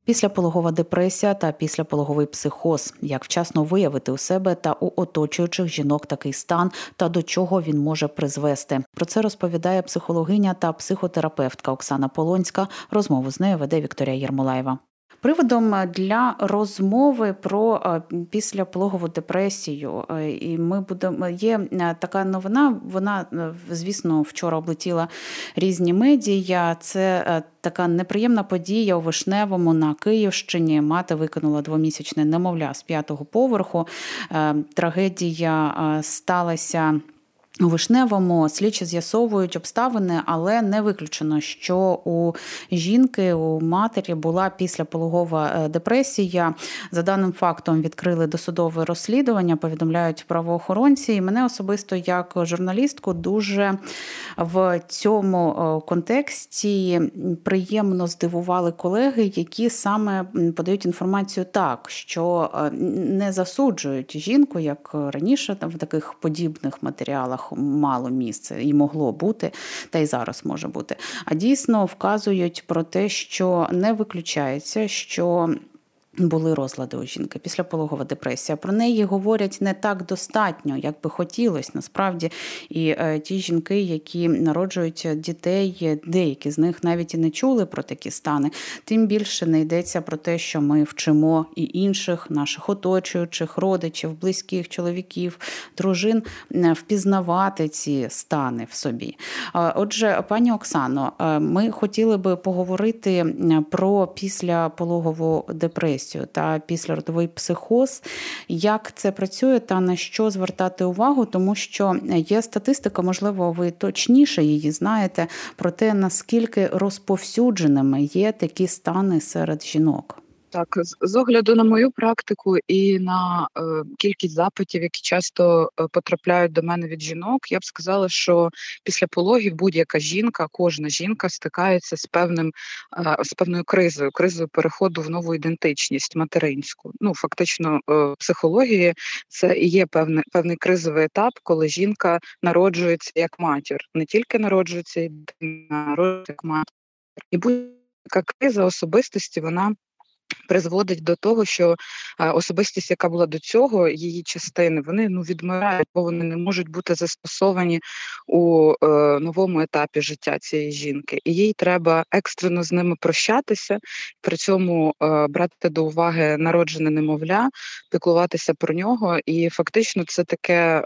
Післяпологова депресія та післяпологовий психоз. Як вчасно виявити у себе та у оточуючих жінок такий стан та до чого він може призвести. Про це розповідає психологиня та психотерапевтка Оксана Полонська. Розмову з нею веде Вікторія Єрмолаєва. Приводом для розмови про післяпологову депресію є така новина. Вона, звісно, вчора облетіла різні медіа. Це така неприємна подія у Вишневому на Київщині. Мати викинула 2-місячне немовля з 5-го поверху. Трагедія сталася у Вишневому. Слідчі з'ясовують обставини, але не виключено, що у жінки, у матері була післяпологова депресія. За даним фактом відкрили досудове розслідування, повідомляють правоохоронці. І мене особисто як журналістку дуже в цьому контексті приємно здивували колеги, які саме подають інформацію так, що не засуджують жінку, як раніше в таких подібних матеріалах мало місця і могло бути, та й зараз може бути. А дійсно вказують про те, що не виключається, що були розлади у жінки, післяпологова депресія. Про неї говорять не так достатньо, як би хотілося. Насправді, і ті жінки, які народжують дітей, деякі з них навіть і не чули про такі стани. Тим більше не йдеться про те, що ми вчимо і інших, наших оточуючих, родичів, близьких, чоловіків, дружин впізнавати ці стани в собі. Отже, пані Оксано, ми хотіли би поговорити про післяпологову депресію та післяродовий психоз. Як це працює та на що звертати увагу, тому що є статистика, можливо, ви точніше її знаєте, про те, наскільки розповсюдженими є такі стани серед жінок. Так, з огляду на мою практику і на кількість запитів, які часто потрапляють до мене від жінок, я б сказала, що після пологів будь-яка жінка, кожна жінка стикається з певною кризою переходу в нову ідентичність материнську. Фактично, в психології це і є певний кризовий етап, коли жінка народжується як матір. Не тільки народжується, і народжується як матір. І будь-яка криза особистості, вона призводить до того, що особистість, яка була до цього, її частини, вони відмирають, бо вони не можуть бути застосовані у новому етапі життя цієї жінки. І їй треба екстрено з ними прощатися, при цьому брати до уваги народжене немовля, піклуватися про нього. І фактично це таке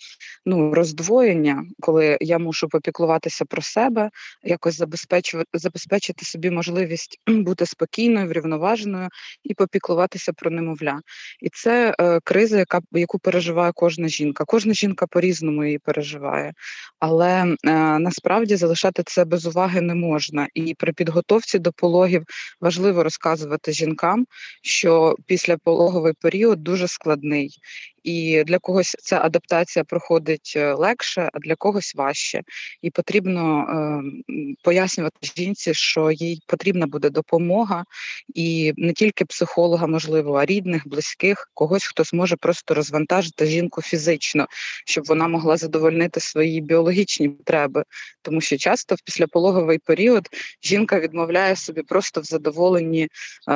роздвоєння, коли я мушу попіклуватися про себе, якось забезпечити собі можливість бути спокійною, врівноваженою і попіклуватися про немовля. І це криза, яку переживає кожна жінка. Кожна жінка по-різному її переживає. Але насправді залишати це без уваги не можна. І при підготовці до пологів важливо розказувати жінкам, що післяпологовий період дуже складний. І для когось ця адаптація проходить легше, а для когось важче. І потрібно пояснювати жінці, що їй потрібна буде допомога, і не тільки психолога, можливо, а рідних, близьких, когось, хто зможе просто розвантажити жінку фізично, щоб вона могла задовольнити свої біологічні потреби. Тому що часто в післяпологовий період жінка відмовляє собі просто в задоволенні,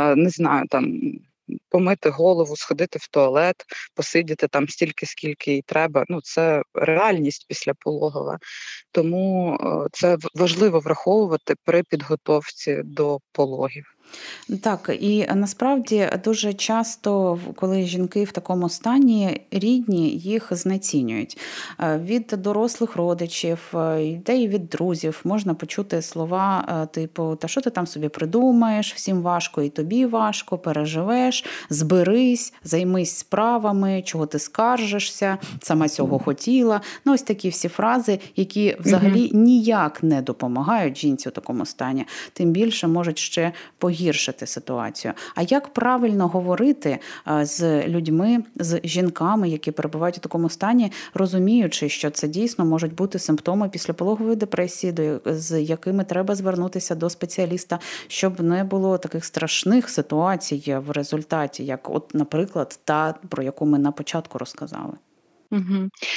помити голову, сходити в туалет, посидіти там стільки, скільки їй треба. Це реальність післяпологова. Тому це важливо враховувати при підготовці до пологів. Так, і насправді дуже часто, коли жінки в такому стані, рідні їх знецінюють. Від дорослих родичів, та й від друзів можна почути слова типу: «Та що ти там собі придумаєш, всім важко і тобі важко, переживеш, зберись, займись справами, чого ти скаржишся, сама цього хотіла». Ось такі всі фрази, які взагалі ніяк не допомагають жінці у такому стані, тим більше можуть ще погіршити ситуацію. А як правильно говорити з людьми, з жінками, які перебувають у такому стані, розуміючи, що це дійсно можуть бути симптоми післяпологової депресії, з якими треба звернутися до спеціаліста, щоб не було таких страшних ситуацій в результаті, як наприклад, та, про яку ми на початку розказали?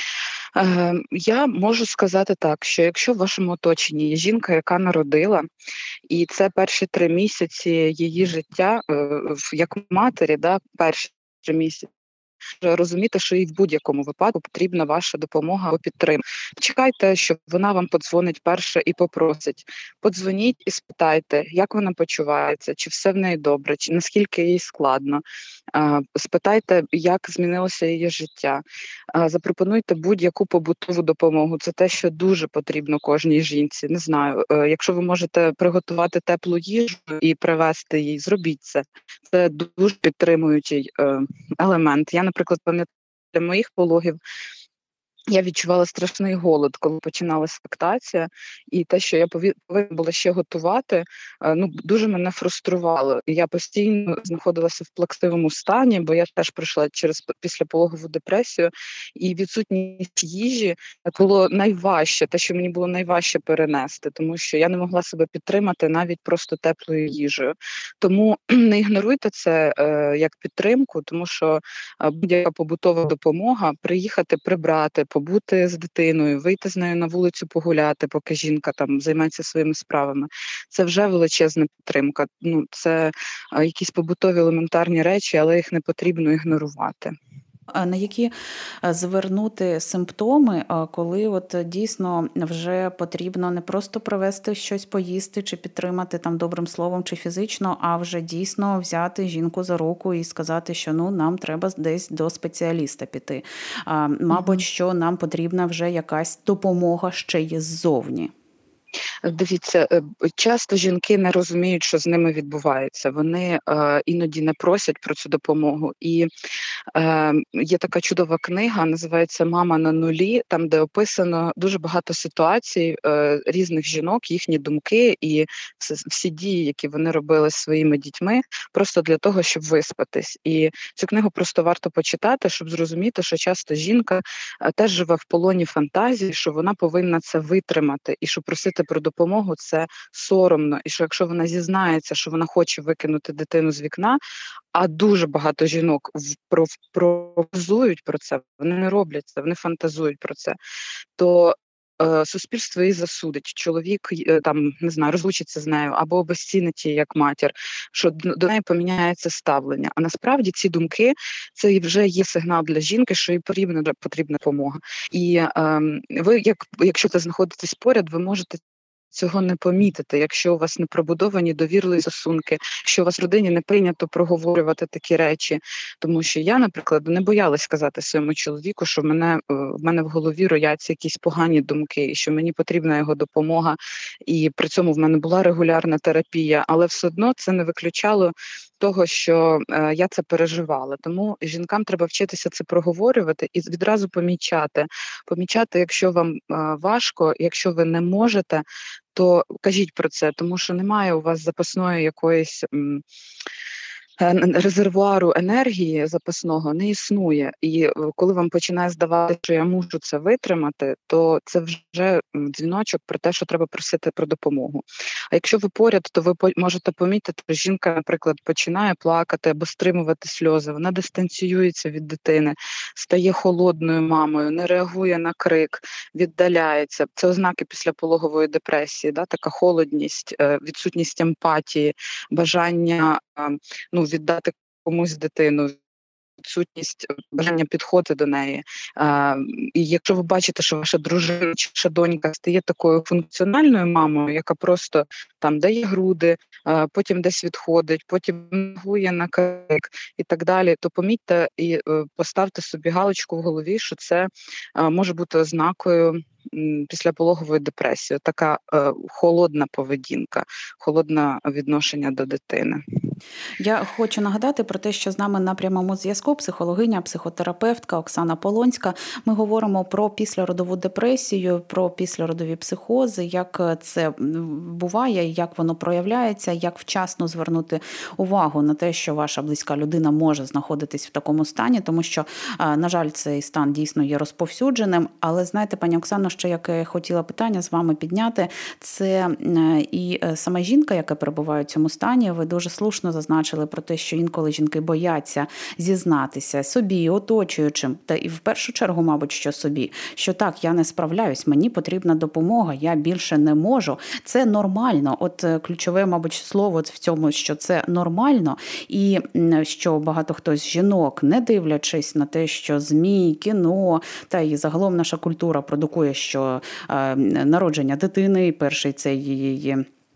Я можу сказати так, що якщо в вашому оточенні є жінка, яка народила, і це перші 3 місяці її життя, як матері, да, перші 3 місяці, розуміти, що їй в будь-якому випадку потрібна ваша допомога або підтримка. Чекайте, що вона вам подзвонить перше і попросить. Подзвоніть і спитайте, як вона почувається, чи все в неї добре, чи наскільки їй складно. Спитайте, як змінилося її життя. Запропонуйте будь-яку побутову допомогу. Це те, що дуже потрібно кожній жінці. Не знаю, якщо ви можете приготувати теплу їжу і привезти їй, зробіть це. Це дуже підтримуючий елемент. Я, наприклад, пам'ятаю для моїх пологів, я відчувала страшний голод, коли починалась лактація, і те, що я повинна була ще готувати, дуже мене фруструвало. І я постійно знаходилася в плаксивому стані, бо я теж пройшла через післяпологову депресію, і відсутність їжі було найважче, те, що мені було найважче перенести, тому що я не могла себе підтримати навіть просто теплою їжею. Тому не ігноруйте це як підтримку, тому що будь-яка побутова допомога, приїхати прибрати, побути з дитиною, вийти з нею на вулицю погуляти, поки жінка там займається своїми справами. Це вже величезна підтримка. Це якісь побутові елементарні речі, але їх не потрібно ігнорувати. На які звернути симптоми, коли от дійсно вже потрібно не просто привезти щось поїсти чи підтримати там добрим словом чи фізично, а вже дійсно взяти жінку за руку і сказати, що нам треба десь до спеціаліста піти. Мабуть, що нам потрібна вже якась допомога ще й ззовні. Дивіться, часто жінки не розуміють, що з ними відбувається. Вони іноді не просять про цю допомогу. І є така чудова книга, називається "Мама на нулі", там, де описано дуже багато ситуацій різних жінок, їхні думки і всі дії, які вони робили зі своїми дітьми, просто для того, щоб виспатись. І цю книгу просто варто почитати, щоб зрозуміти, що часто жінка теж живе в полоні фантазії, що вона повинна це витримати, і що просити про допомогу це соромно. І що якщо вона зізнається, що вона хоче викинути дитину з вікна, а дуже багато жінок провозують про це, вони не роблять це, вони фантазують про це, то суспільство її засудить. Чоловік там не знаю, розлучиться з нею або обезцінить її як матір, що до неї поміняється ставлення. А насправді ці думки це вже є сигнал для жінки, що їй потрібна допомога. І ви, якщо ви знаходитесь поряд, ви можете цього не помітити, якщо у вас не пробудовані довірливі стосунки, що у вас в родині не прийнято проговорювати такі речі. Тому що я, наприклад, не боялась сказати своєму чоловіку, що в мене в голові рояться якісь погані думки, і що мені потрібна його допомога, і при цьому в мене була регулярна терапія, але все одно це не виключало того, що я це переживала. Тому жінкам треба вчитися це проговорювати і відразу помічати, якщо вам важко, якщо ви не можете, то кажіть про це, тому що немає у вас запасної якоїсь резервуару енергії запасного не існує. І коли вам починає здавати, що я мушу це витримати, то це вже дзвіночок про те, що треба просити про допомогу. А якщо ви поряд, то ви можете помітити, що жінка, наприклад, починає плакати або стримувати сльози, вона дистанціюється від дитини, стає холодною мамою, не реагує на крик, віддаляється. Це ознаки післяпологової депресії, така холодність, відсутність емпатії, бажання віддати комусь дитину, відсутність бажання підходити до неї. І якщо ви бачите, що ваша дружина чи ваша донька стає такою функціональною мамою, яка просто там дає груди, потім десь відходить, потім реагує на крик і так далі, то помітьте і поставте собі галочку в голові, що це може бути ознакою післяпологової депресії. Така холодна поведінка, холодне відношення до дитини. Я хочу нагадати про те, що з нами на прямому зв'язку психологиня, психотерапевтка Оксана Полонська. Ми говоримо про післяродову депресію, про післяродові психози, як це буває, як воно проявляється, як вчасно звернути увагу на те, що ваша близька людина може знаходитись в такому стані, тому що, на жаль, цей стан дійсно є розповсюдженим. Але знаєте, пані Оксано, ще яке хотіла питання з вами підняти, це і сама жінка, яка перебуває в цьому стані. Ви дуже слушно класно зазначили про те, що інколи жінки бояться зізнатися собі, оточуючим, та і в першу чергу, мабуть, що собі, що так, я не справляюсь, мені потрібна допомога, я більше не можу. Це нормально. От ключове, мабуть, слово в цьому, що це нормально, і що багато хто з жінок, не дивлячись на те, що ЗМІ, кіно та і загалом наша культура продукує, що народження дитини, перший це її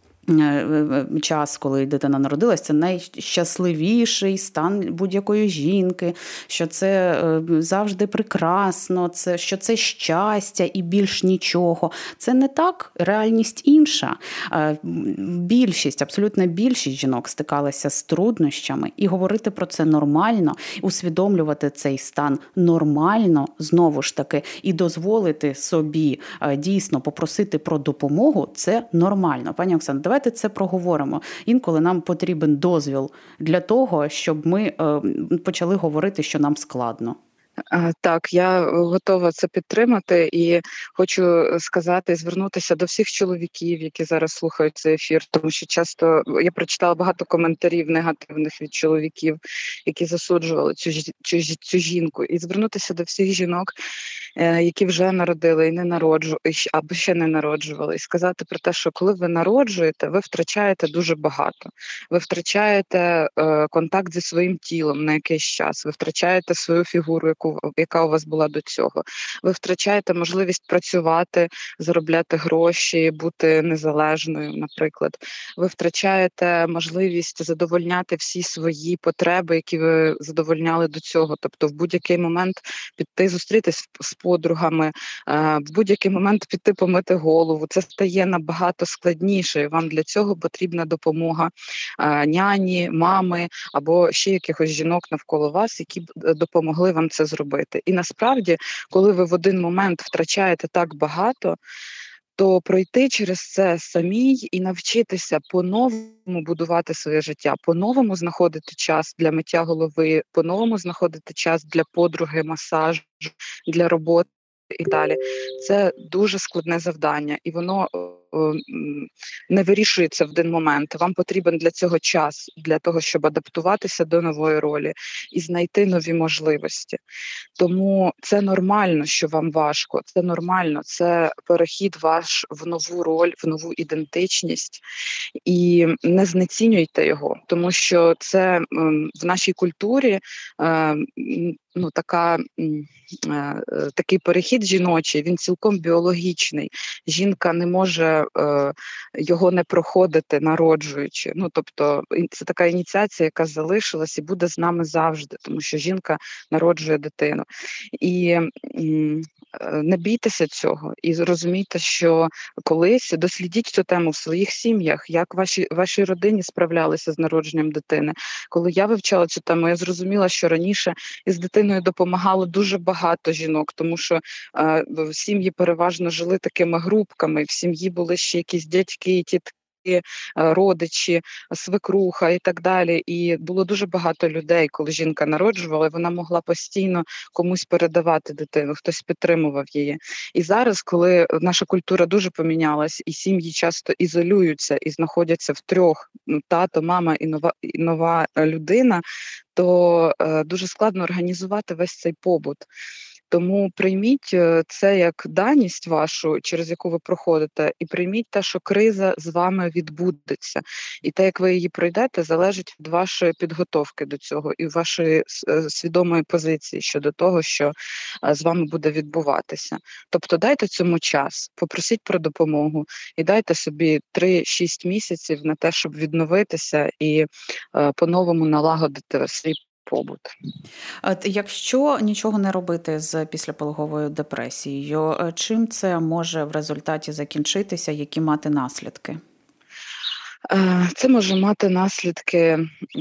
час, коли дитина народилась, це найщасливіший стан будь-якої жінки, що це завжди прекрасно, що це щастя і більш нічого. Це не так, реальність інша. Більшість, абсолютна більшість жінок стикалася з труднощами, і говорити про це нормально, усвідомлювати цей стан нормально, знову ж таки, і дозволити собі дійсно попросити про допомогу, це нормально. Пані Оксано, давайте це проговоримо. Інколи нам потрібен дозвіл для того, щоб ми почали говорити, що нам складно. Так, я готова це підтримати і хочу сказати, звернутися до всіх чоловіків, які зараз слухають цей ефір, тому що часто я прочитала багато коментарів негативних від чоловіків, які засуджували цю жінку, і звернутися до всіх жінок, які вже народили і не народжували, або ще не народжували, і сказати про те, що коли ви народжуєте, ви втрачаєте дуже багато. Ви втрачаєте контакт зі своїм тілом на якийсь час, ви втрачаєте свою фігуру, яка у вас була до цього. Ви втрачаєте можливість працювати, заробляти гроші, бути незалежною, наприклад. Ви втрачаєте можливість задовольняти всі свої потреби, які ви задовольняли до цього. Тобто в будь-який момент піти зустрітись з подругами, в будь-який момент піти помити голову. Це стає набагато складніше. І вам для цього потрібна допомога няні, мами або ще якихось жінок навколо вас, які б допомогли вам це зробити. І насправді, коли ви в один момент втрачаєте так багато, то пройти через це самій і навчитися по-новому будувати своє життя, по-новому знаходити час для миття голови, по-новому знаходити час для подруги, масажу, для роботи і далі. Це дуже складне завдання, і воно не вирішується в один момент. Вам потрібен для цього час, для того, щоб адаптуватися до нової ролі і знайти нові можливості. Тому це нормально, що вам важко, це нормально, це перехід ваш в нову роль, в нову ідентичність, і не знецінюйте його, тому що це в нашій культурі такий перехід жіночий, він цілком біологічний. Жінка не може його не проходити, народжуючи. Тобто це така ініціація, яка залишилась і буде з нами завжди, тому що жінка народжує дитину. І не бійтеся цього і зрозумійте, що колись дослідіть цю тему в своїх сім'ях, як вашій родині справлялися з народженням дитини. Коли я вивчала цю тему, я зрозуміла, що раніше із дитиною допомагало дуже багато жінок, тому що сім'ї переважно жили такими групками, в сім'ї були ще якісь дядьки, тітки, родичі, свекруха і так далі. І було дуже багато людей, коли жінка народжувала, вона могла постійно комусь передавати дитину, хтось підтримував її. І зараз, коли наша культура дуже помінялась, і сім'ї часто ізолюються і знаходяться в трьох, тато, мама і нова людина, то дуже складно організувати весь цей побут. Тому прийміть це як даність вашу, через яку ви проходите, і прийміть те, що криза з вами відбудеться. І те, як ви її пройдете, залежить від вашої підготовки до цього і вашої свідомої позиції щодо того, що з вами буде відбуватися. Тобто дайте цьому час, попросіть про допомогу і дайте собі 3-6 місяців на те, щоб відновитися і по-новому налагодити свій побут. Якщо нічого не робити з післяпологовою депресією, чим це може в результаті закінчитися, які мати наслідки? Це може мати наслідки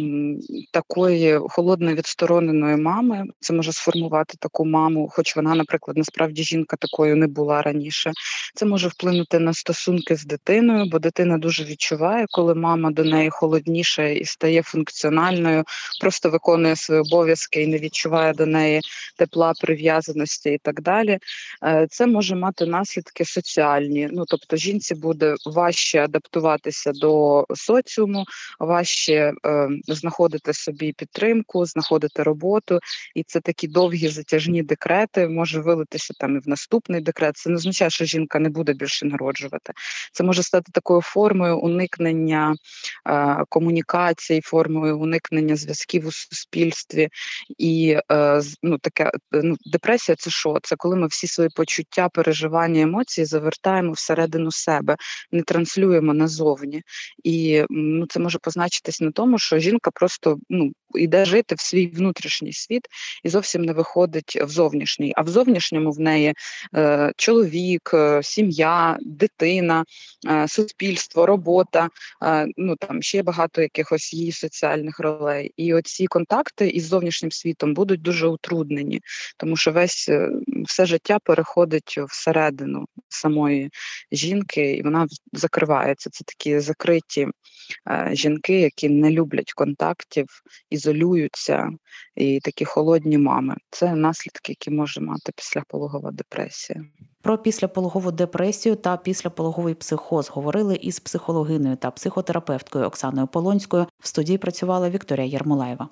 такої холодної відстороненої мами. Це може сформувати таку маму, хоч вона, наприклад, насправді жінка такою не була раніше. Це може вплинути на стосунки з дитиною, бо дитина дуже відчуває, коли мама до неї холодніше і стає функціональною, просто виконує свої обов'язки і не відчуває до неї тепла, прив'язаності і так далі. Це може мати наслідки соціальні. Тобто жінці буде важче адаптуватися до до соціуму, важче знаходити собі підтримку, знаходити роботу. І це такі довгі затяжні декрети, може вилитися там і в наступний декрет. Це не означає, що жінка не буде більше народжувати. Це може стати такою формою уникнення комунікацій, формою уникнення зв'язків у суспільстві. І депресія – це що? Це коли ми всі свої почуття, переживання, емоції завертаємо всередину себе, не транслюємо назовні. І це може позначитись на тому, що жінка просто йде жити в свій внутрішній світ і зовсім не виходить в зовнішній. А в зовнішньому в неї чоловік, сім'я, дитина, суспільство, робота, там ще багато якихось її соціальних ролей. І оці контакти із зовнішнім світом будуть дуже утруднені, тому що все життя переходить всередину самої жінки, і вона закривається. Це такі закриті жінки, які не люблять контактів, ізолюються, і такі холодні мами. Це наслідки, які може мати післяпологова депресія. Про післяпологову депресію та післяпологовий психоз говорили із психологинею та психотерапевткою Оксаною Полонською. В студії працювала Вікторія Єрмолаєва.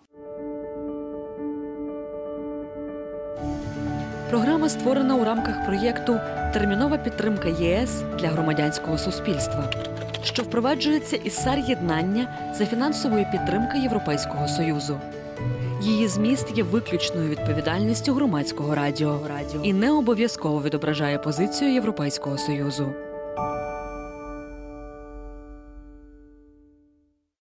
Програма створена у рамках проєкту «Термінова підтримка ЄС для громадянського суспільства», що впроваджується із САР-єднання за фінансової підтримки Європейського Союзу. Її зміст є виключною відповідальністю Громадського радіо і не обов'язково відображає позицію Європейського Союзу.